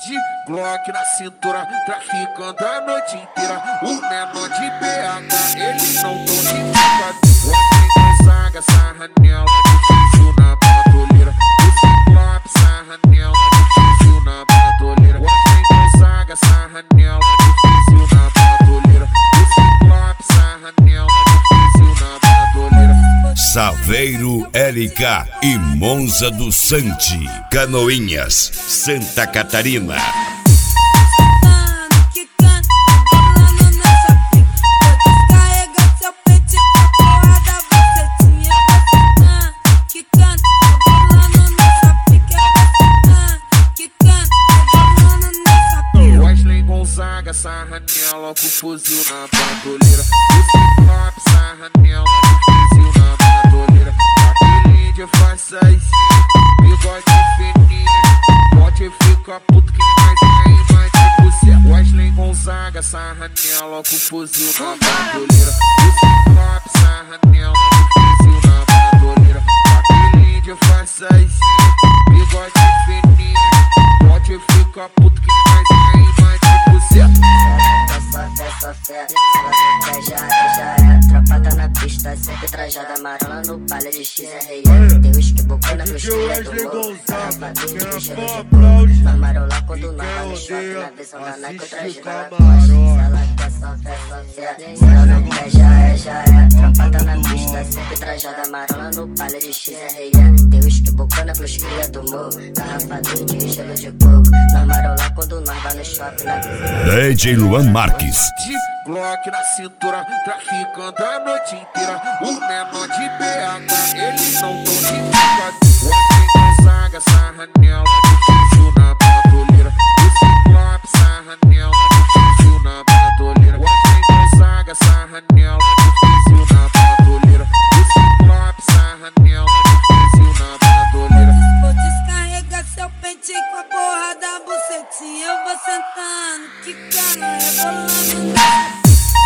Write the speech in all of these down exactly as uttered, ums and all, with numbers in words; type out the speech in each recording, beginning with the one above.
De Glock na cintura, traficando a noite inteira. O menor de B H, eles não tão de brincadeira. Ontem Gonzaga, sarra nela, difícil na bandoleira. O Ciclope, sarra nela, difícil na bandoleira. Ontem Gonzaga, sarra nela, difícil na bandoleira. O Ciclope, sarra nela, difícil na bandoleira. Saveiro L K e Monza do Sante, Canoinhas, Santa Catarina. Gonzaga, sarra nela, com fuzil na bandoleira. O Ciclope, sarra nela, com fuzil na bandoleira. Aquele índio faz saizinho, bigode fininho. Pode ficar puto que mais tem mais de você. Wesley Gonzaga, sarra nela, com fuzil na bandoleira. O Ciclope, sarra nela, com fuzil na bandoleira. Aquele índio faz saizinho, bigode fininho. Pode ficar puto que mais tem mais de você. Essa fé, essa fé, ela já é, já é. Tropa tá na pista, sempre trajada amarela no palha de X R E. Tem os que bocana no esquina do morro, safadinho de cheiro de couro. Na marola quando nós vai no shopping, na visão da Nike eu traje na costa. Ela quer só fé, só fé, se ela não quer já é, já é. Tropa tá na pista, sempre trajada amarela no palha de X R E. Tem os que bocana pros cria do morro, garrafadinho de gelo de coco. Na marola quando nós vai no shopping, na visão D J Luan Marques. De Glock na cintura, traficando a noite inteira. O menor de B H, eles não tão de brincadeira. Ontem Gonzaga, sarra nela, difícil na bandoleira. O Ciclope, sarra nela, difícil na bandoleira. Ontem Gonzaga, sarra nela, difícil na bandoleira. O Ciclope, sarra nela, difícil na bandoleira. Vou descarregar seu pente com a porra da bucetinha. Eu vou sentando, quicando, rebolando nessa.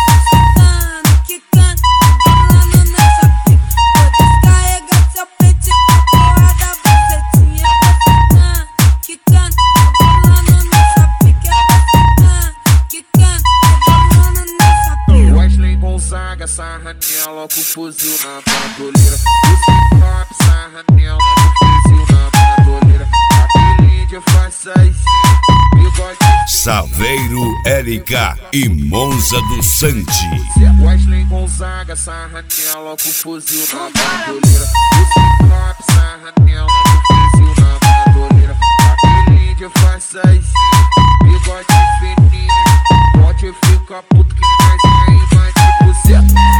Sentando, quicando, rebolando nessa pica. Vou descarregar seu pente com a porra da bucetinha. Eu vou sentando, quicando, rebolando nessa pica. Eu vou sentando, quicando, rebolando nessa pica. Wesley Gonzaga, sarra nela, com fuzil na bandoleira. O Ciclope, sarra nela, com fuzil na bandoleira. Aquele índio faz saizinho, bigode. Saveiro L K e Monza do Sante. Wesley Gonzaga, sarra nela, com fuzil na bandoleira. O Ciclope, sarra nela, com fuzil na bandoleira. Aquele índio faz saizinho, bigode fininho. Pode ficar puto que mais tem mais de você.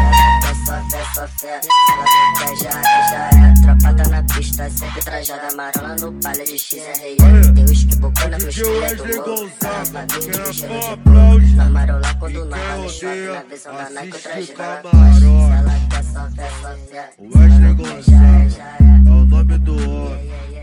Essa fé, essa fé, ela quer já é, já é. Tropa tá na pista, sempre trajada amarela no palha de X R E. Tem os que bocana pros cria do morro, garrafadinho de gelo de coco. Na marola quando nós vai no shopping, na visão da Nike eu traje na costa. Ela quer só fé, só fé, O Wesley ela quer já é, já é. é o nome do homem.